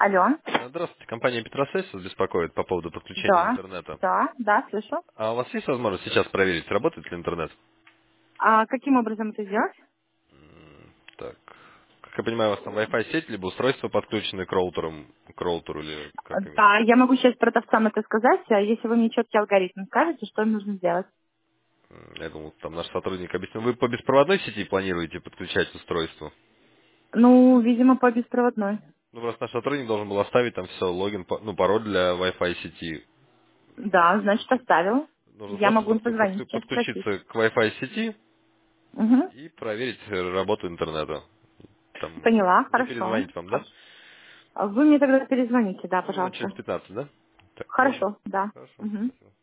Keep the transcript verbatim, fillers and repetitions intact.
Алло. А, Здравствуйте, компания Петросейс вас беспокоит по поводу подключения Да, интернета. да, да, слышу. А у вас есть возможность сейчас проверить, работает ли интернет? А каким образом это сделать? М, Так, как я понимаю, у вас там Wi-Fi сеть, либо устройство подключены к роутерам, к роутеру, или А, как именно? Да, я могу сейчас продавцам это сказать, а если вы мне четкий алгоритм скажете, что им нужно сделать? М, Я думал, там наш сотрудник объяснил. Вы по беспроводной сети планируете подключать устройство? Ну, видимо, по беспроводной. Ну, просто наш сотрудник должен был оставить там все, логин, па- ну, пароль для Wi-Fi сети. Да, значит, оставил. Нужно Я просто могу им подку- позвонить, подку- сейчас спросить. подключиться к Wi-Fi сети Угу. и проверить э, работу интернета. Там Поняла, мне хорошо. перезвонить вам, да? Хорошо. А Вы мне тогда перезвоните, да, Ну, минут пожалуйста. через пятнадцать, да? Так, хорошо. Хорошо, да. Хорошо, Угу. спасибо.